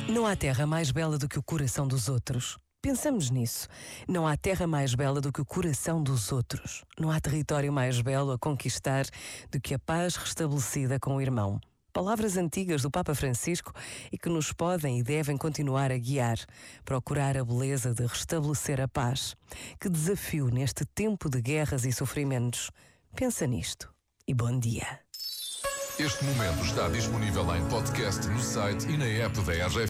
Não há terra mais bela do que o coração dos outros. Pensamos nisso. Não há terra mais bela do que o coração dos outros. Não há território mais belo a conquistar do que a paz restabelecida com o irmão. Palavras antigas do Papa Francisco e que nos podem e devem continuar a guiar. Procurar a beleza de restabelecer a paz. Que desafio neste tempo de guerras e sofrimentos. Pensa nisto e bom dia. Este momento está disponível em podcast no site e na app da RGF.